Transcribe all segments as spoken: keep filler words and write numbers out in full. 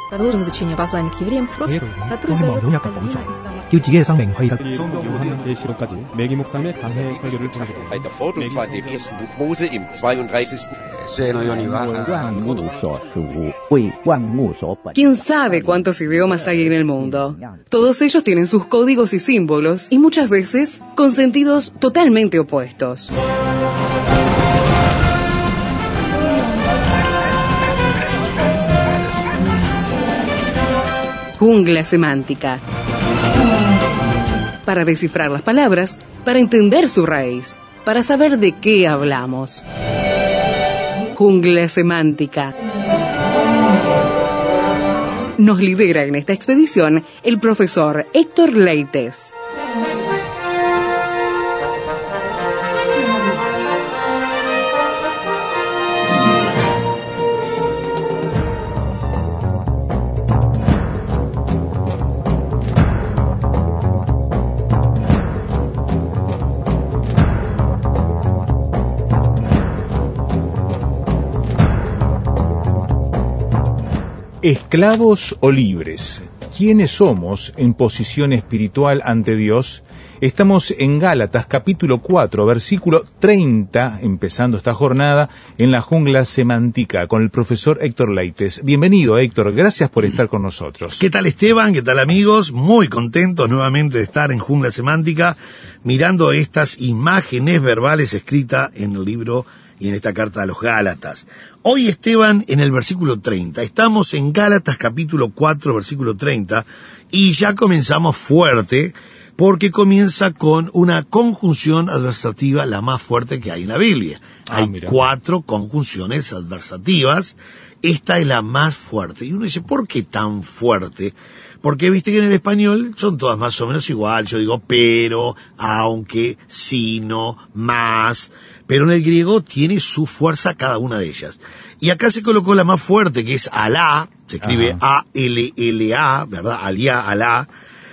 Продолжим изучение послания к евреям, который задает Алина из ¿Quién sabe cuántos idiomas hay en el mundo? Todos ellos tienen sus códigos y símbolos, y muchas veces con sentidos totalmente opuestos. Jungla semántica. Para descifrar las palabras, para entender su raíz, para saber de qué hablamos. Jungla semántica. Nos lidera en esta expedición el profesor Héctor Leites. ¿Esclavos o libres? ¿Quiénes somos en posición espiritual ante Dios? Estamos en Gálatas capítulo cuatro, versículo treinta, empezando esta jornada en la jungla semántica con el profesor Héctor Leites. Bienvenido, Héctor, gracias por estar con nosotros. ¿Qué tal, Esteban? ¿Qué tal, amigos? Muy contentos nuevamente de estar en Jungla Semántica, mirando estas imágenes verbales escritas en el libro y en esta carta a los Gálatas. Hoy, Esteban, en el versículo treinta, estamos en Gálatas capítulo cuatro, versículo treinta, y ya comenzamos fuerte, porque comienza con una conjunción adversativa, la más fuerte que hay en la Biblia. Ah, hay mira. cuatro conjunciones adversativas, esta es la más fuerte. Y uno dice, ¿por qué tan fuerte? Porque viste que en el español son todas más o menos igual, yo digo pero, aunque, sino, más, pero en el griego tiene su fuerza cada una de ellas. Y acá se colocó la más fuerte, que es alá, se escribe A L L A, ¿verdad? Aliá, alá.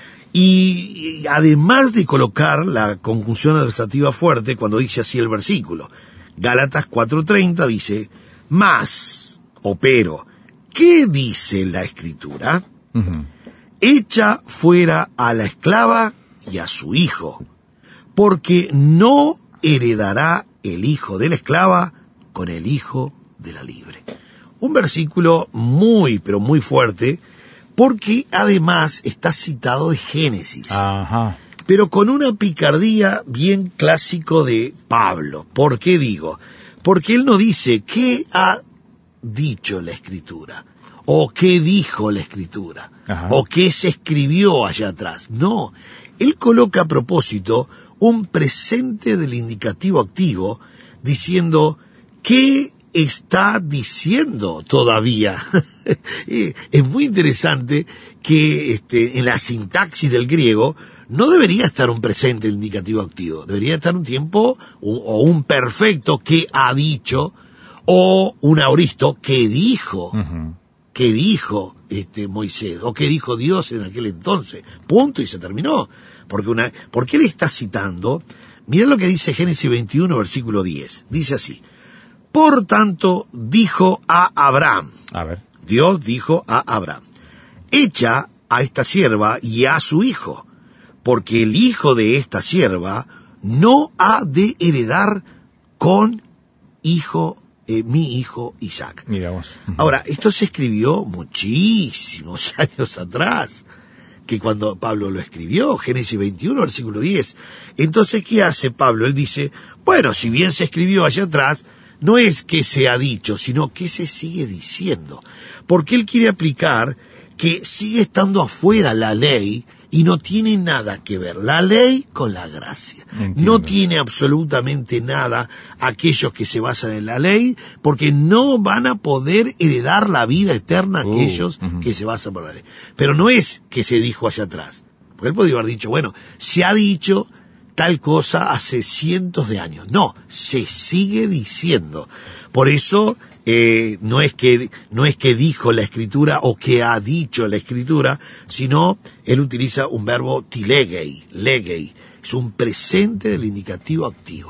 Y, y además de colocar la conjunción adversativa fuerte, cuando dice así el versículo, Gálatas cuatro treinta dice, más, o pero, ¿qué dice la Escritura? Uh-huh. Echa fuera a la esclava y a su hijo, porque no heredará el hijo de la esclava con el hijo de la libre. Un versículo muy, pero muy fuerte, porque además está citado de Génesis. Ajá. Pero con una picardía bien clásico de Pablo. ¿Por qué digo? Porque él no dice qué ha dicho la Escritura, o qué dijo la Escritura, Ajá. o qué se escribió allá atrás. No, él coloca a propósito un presente del indicativo activo, diciendo, ¿qué está diciendo todavía? Es muy interesante que este, en la sintaxis del griego no debería estar un presente del indicativo activo, debería estar un tiempo o, o un perfecto que ha dicho, o un aoristo que dijo, uh-huh. que dijo este, Moisés, o que dijo Dios en aquel entonces, punto, y se terminó. Porque, una, porque él está citando, mirá lo que dice Génesis veintiuno, versículo diez, dice así, por tanto dijo a Abraham, a ver. Dios dijo a Abraham, echa a esta sierva y a su hijo, porque el hijo de esta sierva no ha de heredar con hijo Eh, mi hijo Isaac. Miramos. Ahora, esto se escribió muchísimos años atrás, que cuando Pablo lo escribió, Génesis veintiuno, versículo diez. Entonces, ¿qué hace Pablo? Él dice, bueno, si bien se escribió allá atrás, no es que se ha dicho, sino que se sigue diciendo. Porque él quiere aplicar que sigue estando afuera la ley y no tiene nada que ver la ley con la gracia. Entiendo. No tiene absolutamente nada aquellos que se basan en la ley, porque no van a poder heredar la vida eterna uh, aquellos uh-huh. que se basan por la ley. Pero no es que se dijo allá atrás, porque él podría haber dicho, bueno, se ha dicho tal cosa hace cientos de años. No, se sigue diciendo. Por eso eh, no es que no es que dijo la Escritura o que ha dicho la Escritura, sino él utiliza un verbo tilegei, legei, es un presente del indicativo activo.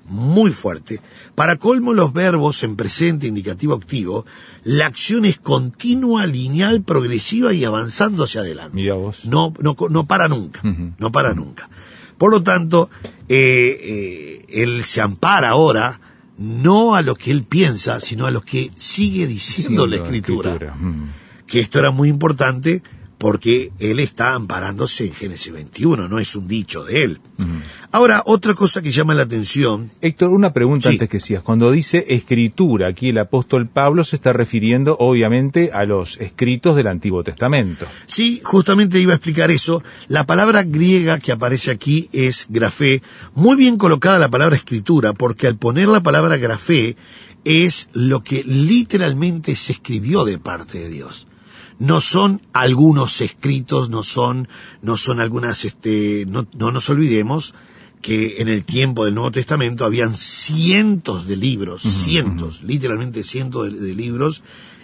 muy fuerte. Para colmo, los verbos en presente, indicativo, activo, la acción es continua, lineal, progresiva y avanzando hacia adelante. Mira vos. No, no, no para nunca, Uh-huh. no para nunca. Por lo tanto, eh, eh, él se ampara ahora no a lo que él piensa, sino a lo que sigue diciendo Sí, la escritura. escritura. Uh-huh. Que esto era muy importante porque él está amparándose en Génesis veintiuno, no es un dicho de él. Uh-huh. Ahora, otra cosa que llama la atención... Héctor, una pregunta Sí. antes que sigas. Cuando dice escritura, aquí el apóstol Pablo se está refiriendo obviamente a los escritos del Antiguo Testamento. Sí, justamente iba a explicar eso. La palabra griega que aparece aquí es grafé. Muy bien colocada la palabra escritura, porque al poner la palabra grafé es lo que literalmente se escribió de parte de Dios. No son algunos escritos, no son, no son algunas, este, no, no nos olvidemos que en el tiempo del Nuevo Testamento habían cientos de libros, Uh-huh, cientos, uh-huh. literalmente cientos de, de libros,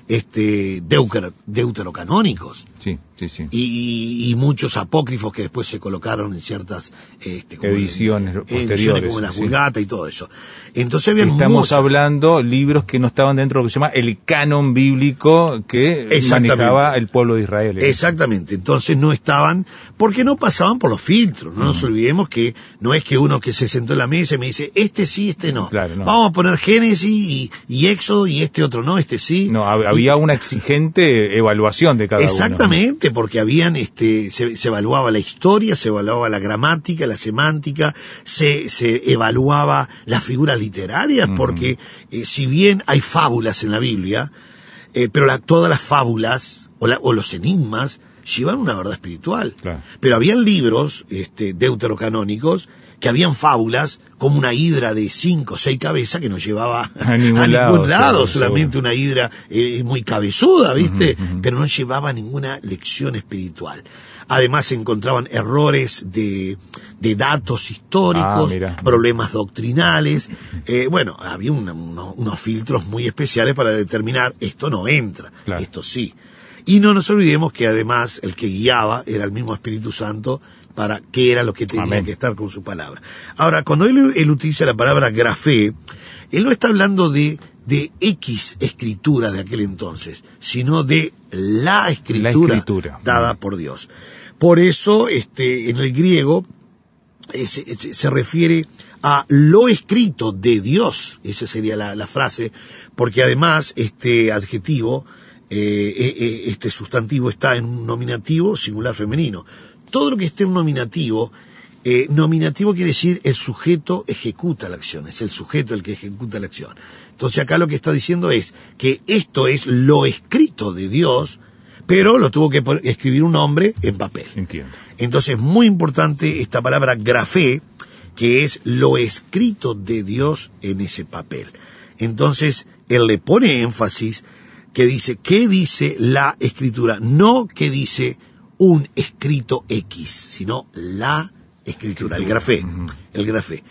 este, deutero, deuterocanónicos. Sí, sí, sí. Y, y muchos apócrifos que después se colocaron en ciertas este, como Ediciones en, posteriores, ediciones como la sí. Vulgata y todo eso. Entonces habían Estamos muchos. hablando libros que no estaban dentro de lo que se llama el canon bíblico que Exactamente. manejaba el pueblo de Israel. Exactamente, entonces no estaban, porque no pasaban por los filtros, no nos Uh-huh. olvidemos que no es que uno que se sentó en la mesa y me dice, este sí, este no. Claro, no. Vamos a poner Génesis y, y Éxodo y este otro no, este sí. No, hab- Y- había una exigente evaluación de cada Exactamente, porque habían, este, se, se evaluaba la historia, se evaluaba la gramática, la semántica, se, se evaluaba las figuras literarias, Ujú. porque eh, si bien hay fábulas en la Biblia, eh, pero la, todas las fábulas o, la, o los enigmas llevan una verdad espiritual. Claro. Pero habían libros este, deuterocanónicos que habían fábulas como una hidra de cinco o seis cabezas que no llevaba A ningún lado, seguro, solamente seguro. una hidra eh, muy cabezuda, ¿viste? Ujú, ujú. Pero no llevaba ninguna lección espiritual. Además se encontraban errores de, de datos históricos, Ah, mira. problemas doctrinales. Eh, bueno, había una- uno- unos filtros muy especiales para determinar esto no entra, Claro. esto sí. Y no nos olvidemos que además el que guiaba era el mismo Espíritu Santo para qué era lo que tenía Amén. que estar con su palabra. Ahora, cuando él, él utiliza la palabra grafé, él no está hablando de, de X escritura de aquel entonces, sino de la escritura, La escritura. dada por Dios. Por eso, este, en el griego, eh, se, se- se refiere a lo escrito de Dios, esa sería la, la frase, porque además este adjetivo, eh, eh, eh, este sustantivo está en un nominativo singular femenino. Todo lo que esté en un nominativo, eh, nominativo quiere decir el sujeto ejecuta la acción, es el sujeto el que ejecuta la acción. Entonces acá lo que está diciendo es que esto es lo escrito de Dios, pero lo tuvo que pon- escribir un hombre en papel. Entiendo. Entonces, muy importante esta palabra grafé, que es lo escrito de Dios en ese papel. Entonces, él le pone énfasis que dice, ¿qué dice la escritura? No que dice un escrito X, sino la escritura, el grafé, Ujú. el grafé.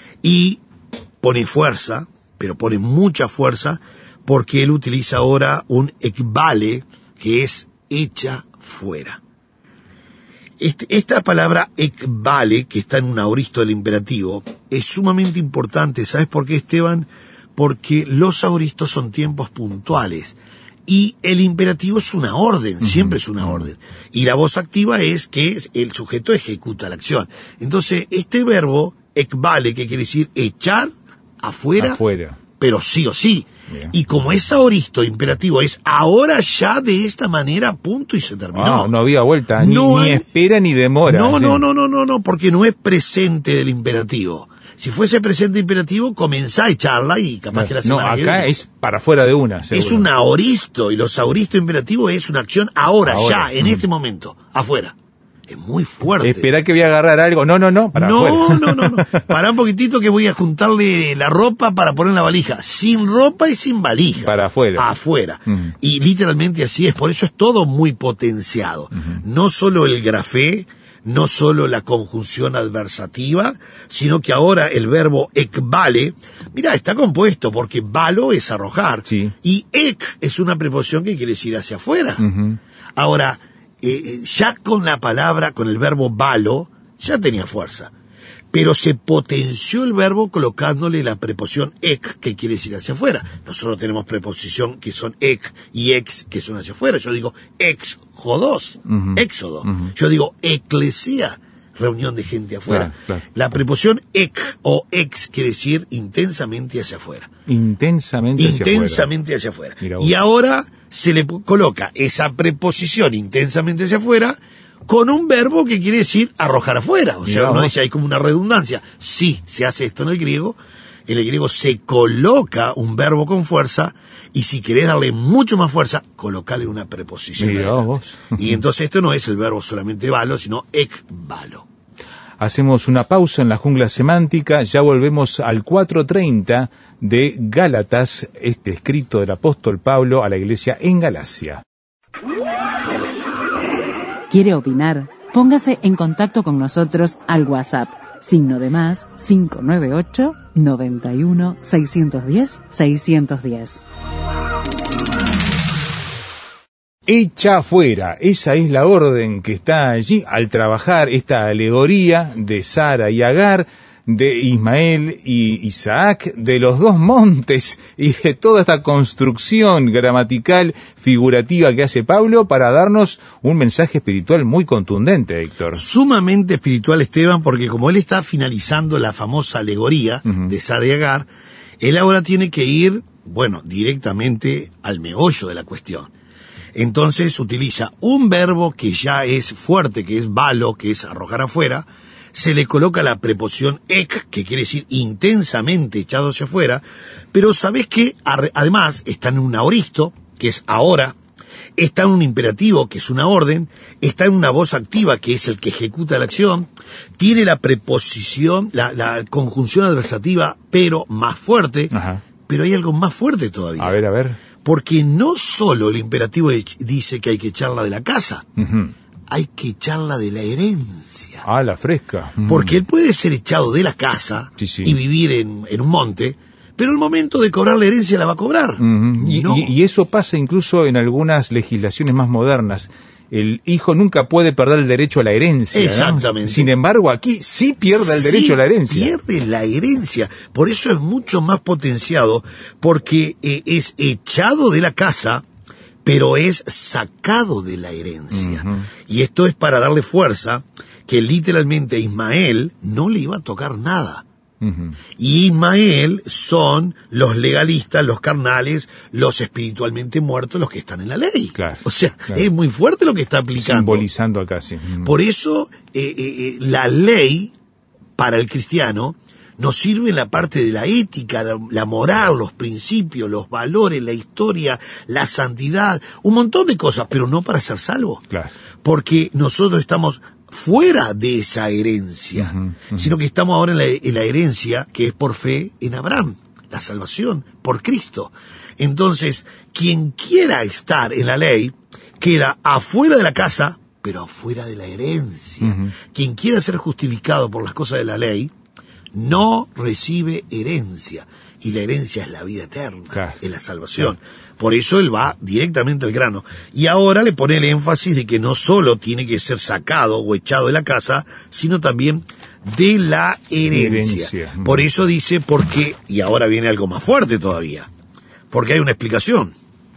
Y pone fuerza, pero pone mucha fuerza, porque él utiliza ahora un ekbale, que es hecha fuera. Este, esta palabra ekbale, que está en un aoristo del imperativo, es sumamente importante. ¿Sabes por qué, Esteban? Porque los aoristos son tiempos puntuales y el imperativo es una orden, Ujú, siempre es una ujú. orden. Y la voz activa es que el sujeto ejecuta la acción. Entonces, este verbo ekbale, que quiere decir echar afuera, Afuera. pero sí o sí. Bien. Y como es aoristo imperativo, es ahora ya de esta manera, punto y se terminó. Ah, no había vuelta, ni, No ni hay- espera ni demora. No, sí. no, no, no, no, no, porque no es presente del imperativo. Si fuese presente imperativo, comenzá a echarla y capaz que la No, semana que acá viene. es para afuera de una, Es seguro. un aoristo, y los aoristos imperativos es una acción ahora, Ahora, ya, en mm. este momento, afuera. Es muy fuerte. Espera que voy a agarrar algo. No, no, no, para no, afuera. no, no, no. Pará un poquitito que voy a juntarle la ropa para poner en la valija. Sin ropa y sin valija. Para afuera. Afuera. Ujú. Y literalmente así es. Por eso es todo muy potenciado. Ujú. No solo el grafé, no solo la conjunción adversativa, sino que ahora el verbo ekbale, mira, está compuesto porque balo es arrojar. Sí. Y ek es una preposición que quiere decir hacia afuera. Ujú. Ahora, eh, ya con la palabra, con el verbo balo, ya tenía fuerza. pero se potenció el verbo colocándole la preposición ek, que quiere decir hacia afuera. Nosotros tenemos preposición que son ek y ex, que son hacia afuera. Yo digo exodos, uh-huh. éxodo. Uh-huh. Yo digo eclesía, reunión de gente afuera. Claro, claro. La preposición ek o ex quiere decir intensamente hacia afuera. Intensamente hacia afuera. Intensamente hacia afuera. Y ahora se le coloca esa preposición intensamente hacia afuera con un verbo que quiere decir arrojar afuera. O sea, uno dice, hay como una redundancia. Sí, se hace esto en el griego. En el griego se coloca un verbo con fuerza, y si querés darle mucho más fuerza, colocale una preposición. Y entonces esto no es el verbo solamente valo, sino ekvalo. Hacemos una pausa en la jungla semántica, ya volvemos al cuatro treinta de Gálatas, este escrito del apóstol Pablo a la iglesia en Galacia. ¿Quiere opinar? Póngase en contacto con nosotros al WhatsApp. Signo de más, cinco nueve ocho, noventa y uno, seiscientos diez, seiscientos diez. Echa fuera, esa es la orden que está allí al trabajar esta alegoría de Sara y Agar, de Ismael y Isaac, de los dos montes y de toda esta construcción gramatical figurativa que hace Pablo para darnos un mensaje espiritual muy contundente, Héctor. Sumamente espiritual, Esteban, porque como él está finalizando la famosa alegoría uh-huh. de Sara y Agar, él ahora tiene que ir, bueno, directamente al meollo de la cuestión. Entonces utiliza un verbo que ya es fuerte, que es valo, que es arrojar afuera. Se le coloca la preposición ek, que quiere decir intensamente echado hacia afuera, pero ¿sabés qué? Además está en un aoristo, que es ahora, está en un imperativo, que es una orden, está en una voz activa, que es el que ejecuta la acción, tiene la preposición, la, la conjunción adversativa, pero más fuerte. Ajá. Pero hay algo más fuerte todavía. A ver, a ver. Porque no solo el imperativo dice que hay que echarla de la casa, uh-huh. hay que echarla de la herencia. Ah, la fresca. Mm. Porque él puede ser echado de la casa sí, sí. y vivir en, en un monte, pero el momento de cobrar la herencia la va a cobrar. Mm-hmm. Y, no. y, y eso pasa incluso en algunas legislaciones más modernas. El hijo nunca puede perder el derecho a la herencia. Exactamente. ¿No? Sin embargo, aquí sí pierde el sí derecho a la herencia. Pierde la herencia. Por eso es mucho más potenciado, porque eh, es echado de la casa, pero es sacado de la herencia. Uh-huh. Y esto es para darle fuerza, que literalmente a Ismael no le iba a tocar nada. Uh-huh. Y Ismael son los legalistas, los carnales, los espiritualmente muertos, los que están en la ley. Claro, o sea, claro. es muy fuerte lo que está aplicando. Simbolizando acá, sí. Uh-huh. Por eso, eh, eh, la ley, para el cristiano, nos sirve en la parte de la ética, la, la moral, los principios, los valores, la historia, la santidad, un montón de cosas, pero no para ser salvo. Claro. Porque nosotros estamos fuera de esa herencia, uh-huh, uh-huh. sino que estamos ahora en la, en la herencia que es por fe en Abraham, la salvación por Cristo. Entonces, quien quiera estar en la ley, queda afuera de la casa, pero afuera de la herencia. Uh-huh. Quien quiera ser justificado por las cosas de la ley, no recibe herencia, y la herencia es la vida eterna, claro. es la salvación. Claro. Por eso él va directamente al grano. Y ahora le pone el énfasis de que no solo tiene que ser sacado o echado de la casa, sino también de la herencia. herencia. Por eso dice, porque, y ahora viene algo más fuerte todavía, porque hay una explicación.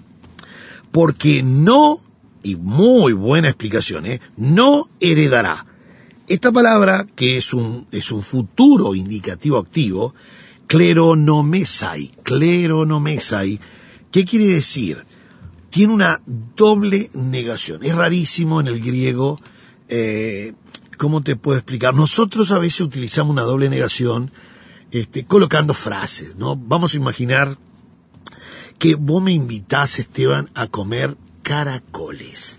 Porque no, y muy buena explicación, ¿eh? no heredará. Esta palabra, que es un, es un futuro indicativo activo, kleronomesai, kleronomesai, ¿qué quiere decir? Tiene una doble negación. Es rarísimo en el griego, eh, ¿cómo te puedo explicar? Nosotros a veces utilizamos una doble negación este, colocando frases, ¿no? Vamos a imaginar que vos me invitás, Esteban, a comer caracoles.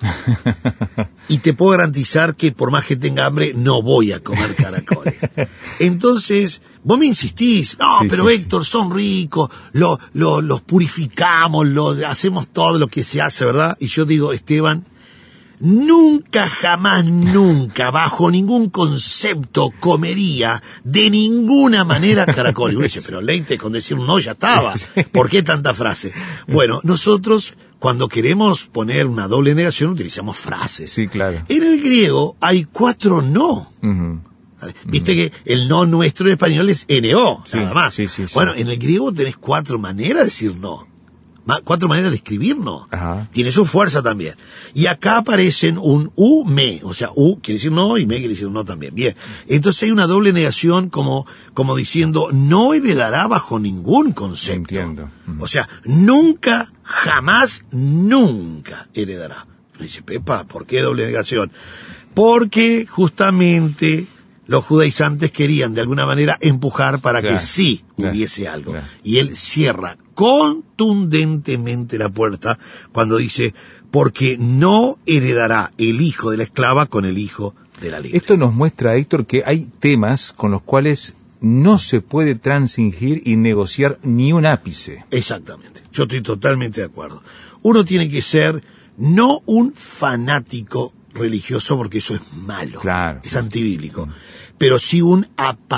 Y te puedo garantizar que por más que tenga hambre, no voy a comer caracoles. Entonces, vos me insistís, no, sí, pero sí, Héctor, sí. son ricos, lo, lo, los purificamos, lo, hacemos todo lo que se hace, ¿verdad? Y yo digo, Esteban, nunca, jamás, nunca, bajo ningún concepto, comería de ninguna manera caracoles. Y uno dice, pero leite con decir no, ya estaba. ¿Por qué tanta frase? Bueno, nosotros, cuando queremos poner una doble negación, utilizamos frases. Sí, claro. En el griego hay cuatro no. Uh-huh. Viste que el no nuestro en español es N O, Sí, nada más. sí, sí, sí. Bueno, en el griego tenés cuatro maneras de decir no. Ma- Cuatro maneras de escribir no. Ajá. Tiene su fuerza también. Y acá aparecen un U, me. O sea, U quiere decir no y me quiere decir no también. Bien. Entonces hay una doble negación como, como diciendo, no heredará bajo ningún concepto. Entiendo. Mm. O sea, nunca, jamás, nunca heredará. Dice, Pepa, ¿por qué doble negación? Porque justamente los judaizantes querían de alguna manera empujar para Claro, que sí claro, hubiese algo. claro. Y él cierra contundentemente la puerta cuando dice, porque no heredará el hijo de la esclava con el hijo de la libre. Esto nos muestra, Héctor, que hay temas con los cuales no se puede transigir y negociar ni un ápice. Exactamente, yo estoy totalmente de acuerdo. Uno tiene que ser no un fanático religioso, porque eso es malo, Claro. es antibíblico, pero sí un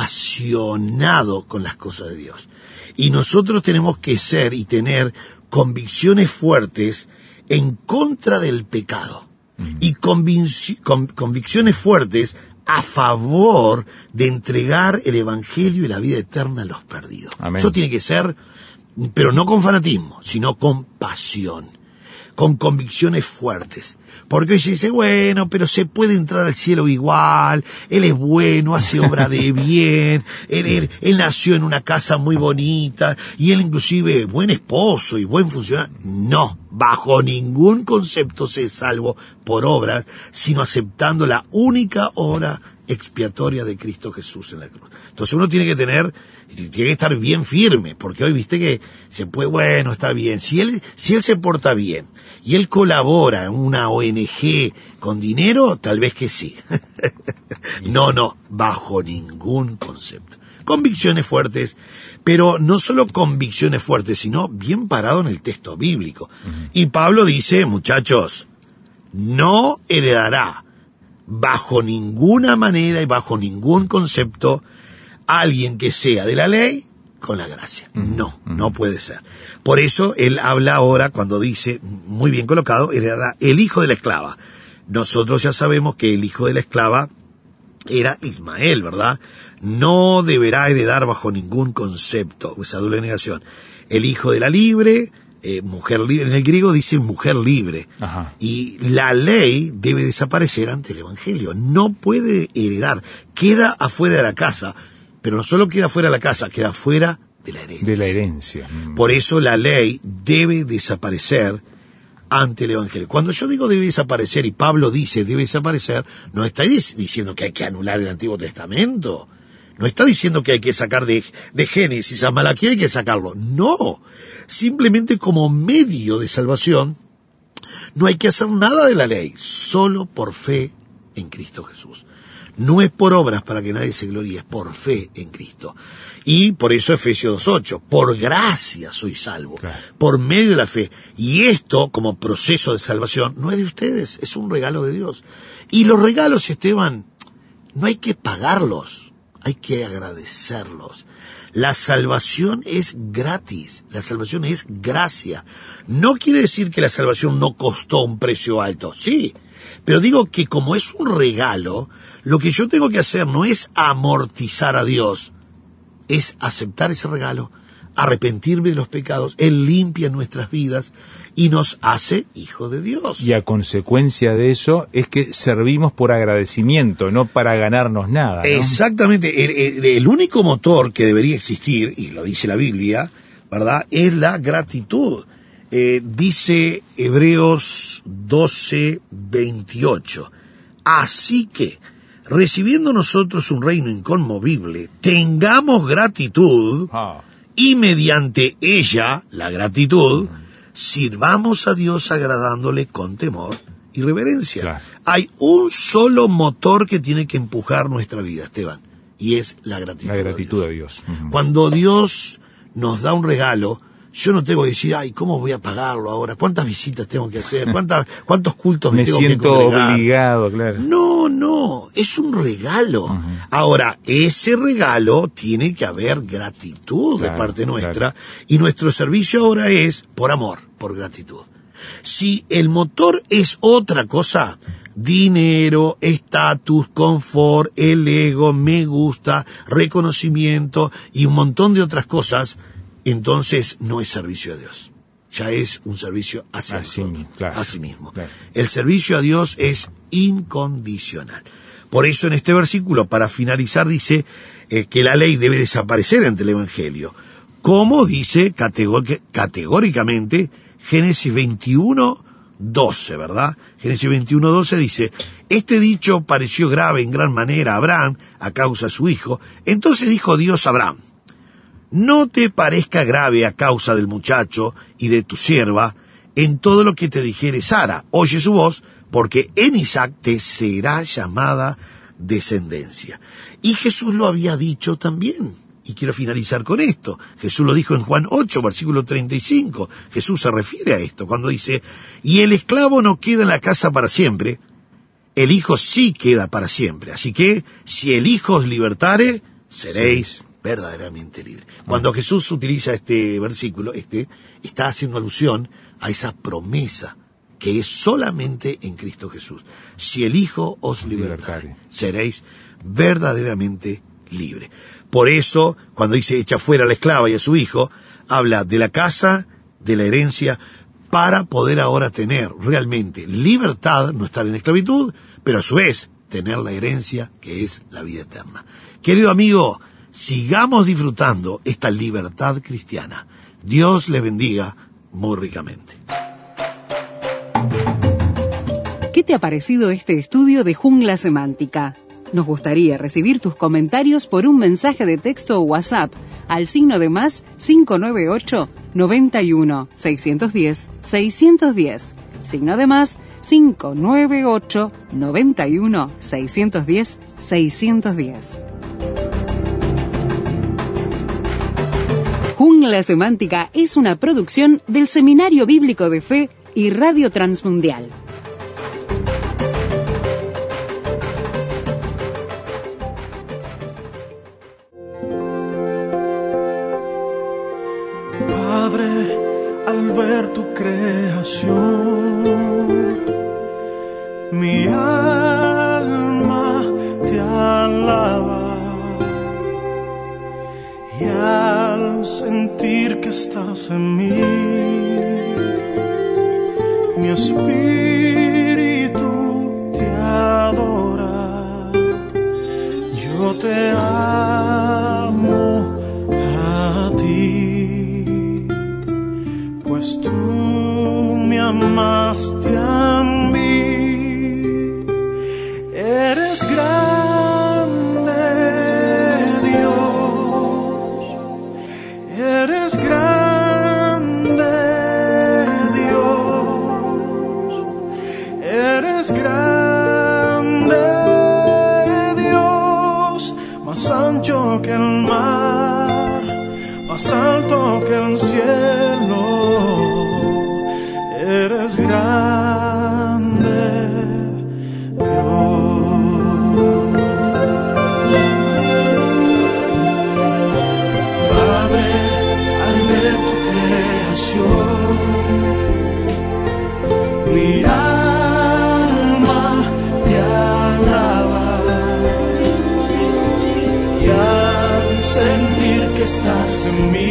apasionado con las cosas de Dios. Y nosotros tenemos que ser y tener convicciones fuertes en contra del pecado y convinci- con- convicciones fuertes a favor de entregar el evangelio y la vida eterna a los perdidos. Amén. Eso tiene que ser, pero no con fanatismo, sino con pasión, con convicciones fuertes. Porque hoy se dice, bueno, pero se puede entrar al cielo igual, él es bueno, hace obra de bien, él, él, él nació en una casa muy bonita, y él inclusive buen esposo y buen funcionario. No, bajo ningún concepto se es salvo por obras, sino aceptando la única obra expiatoria de Cristo Jesús en la cruz. Entonces uno tiene que tener, tiene que estar bien firme, porque hoy viste que se puede, bueno, está bien, si él, si él se porta bien, y él colabora en una O N G con dinero, tal vez que sí. No, no, bajo ningún concepto. Convicciones fuertes, pero no solo convicciones fuertes, sino bien parado en el texto bíblico. Uh-huh. Y Pablo dice, muchachos, no heredará bajo ninguna manera y bajo ningún concepto alguien que sea de la ley con la gracia. No, uh-huh. no puede ser. Por eso él habla ahora cuando dice, muy bien colocado, heredará el hijo de la esclava. Nosotros ya sabemos que el hijo de la esclava era Ismael, ¿verdad? No deberá heredar bajo ningún concepto, esa doble negación. El hijo de la libre, eh, mujer libre, en el griego dice mujer libre. Ajá. Y la ley debe desaparecer ante el evangelio. No puede heredar, queda afuera de la casa, pero no solo queda fuera de la casa, queda fuera de la herencia. De la herencia. Mm. Por eso la ley debe desaparecer ante el evangelio. Cuando yo digo debe desaparecer, y Pablo dice debe desaparecer, no está diciendo que hay que anular el Antiguo Testamento. No está diciendo que hay que sacar de, de Génesis a Malaquí, hay que sacarlo. No. Simplemente como medio de salvación, no hay que hacer nada de la ley, solo por fe en Cristo Jesús. No es por obras para que nadie se gloríe, es por fe en Cristo. Y por eso Efesios dos ocho, por gracia soy salvo, claro, por medio de la fe. Y esto, como proceso de salvación, no es de ustedes, es un regalo de Dios. Y los regalos, Esteban, no hay que pagarlos, hay que agradecerlos. La salvación es gratis, la salvación es gracia. No quiere decir que la salvación no costó un precio alto, sí, pero digo que como es un regalo, lo que yo tengo que hacer no es amortizar a Dios, es aceptar ese regalo, arrepentirme de los pecados. Él limpia nuestras vidas y nos hace hijos de Dios. Y a consecuencia de eso es que servimos por agradecimiento, no para ganarnos nada, ¿no? Exactamente. El, el, el único motor que debería existir, y lo dice la Biblia, ¿verdad?, es la gratitud. Eh, dice Hebreos doce veintiocho. Así que, recibiendo nosotros un reino inconmovible, tengamos gratitud, ah. y mediante ella, la gratitud, uh-huh, sirvamos a Dios agradándole con temor y reverencia. Claro. Hay un solo motor que tiene que empujar nuestra vida, Esteban, y es la gratitud, la gratitud a Dios. A Dios. Uh-huh. Cuando Dios nos da un regalo, yo no tengo que decir, ay, ¿cómo voy a pagarlo ahora? ¿Cuántas visitas tengo que hacer? ¿Cuántas, ¿Cuántos cultos me, me tengo que congregar? Me siento obligado, claro. No, no, es un regalo. Uh-huh. Ahora, ese regalo tiene que haber gratitud, claro, de parte nuestra, claro, y nuestro servicio ahora es por amor, por gratitud. Si el motor es otra cosa, dinero, estatus, confort, el ego, me gusta, reconocimiento y un montón de otras cosas, entonces no es servicio a Dios. Ya es un servicio hacia Así nosotros, mismo, claro, a sí mismo. Claro. El servicio a Dios es incondicional. Por eso en este versículo, para finalizar, dice eh, que la ley debe desaparecer ante el Evangelio. Como dice categó- categóricamente Génesis veintiuno, doce, ¿verdad? Génesis veintiuno, doce dice, este dicho pareció grave en gran manera a Abraham a causa de su hijo. Entonces dijo Dios a Abraham, no te parezca grave a causa del muchacho y de tu sierva en todo lo que te dijere Sara. Oye su voz, porque en Isaac te será llamada descendencia. Y Jesús lo había dicho también. Y quiero finalizar con esto. Jesús lo dijo en Juan ocho, versículo treinta y cinco. Jesús se refiere a esto cuando dice, y el esclavo no queda en la casa para siempre, el hijo sí queda para siempre. Así que, si el hijo os libertare, seréis sí. verdaderamente libres. Cuando Jesús utiliza este versículo, este, está haciendo alusión a esa promesa que es solamente en Cristo Jesús. Si el hijo os libertare, seréis verdaderamente libres. Por eso, cuando dice echa fuera a la esclava y a su hijo, habla de la casa, de la herencia, para poder ahora tener realmente libertad, no estar en esclavitud, pero a su vez tener la herencia que es la vida eterna. Querido amigo, sigamos disfrutando esta libertad cristiana. Dios le bendiga muy ricamente. ¿Qué te ha parecido este estudio de Jungla Semántica? Nos gustaría recibir tus comentarios por un mensaje de texto o WhatsApp al signo de más cinco nueve ocho, noventa y uno, seiscientos diez, seiscientos diez. Signo de más cinco nueve ocho, noventa y uno, seiscientos diez, seiscientos diez. Jungla Semántica es una producción del Seminario Bíblico de Fe y Radio Transmundial. Padre, al ver tu creación, mi alma te alaba, y al sentir que estás en mí, mi espíritu te adora. Yo te amo a ti, pues tú me amaste a mí. Eres grande, Dios. Eres grande, Dios. Eres grande, Dios. Más ancho que el mar, más alto que el cielo. Eres grande, Dios. Padre, al ver tu creación, mi alma te alaba, y al sentir que estás en mí,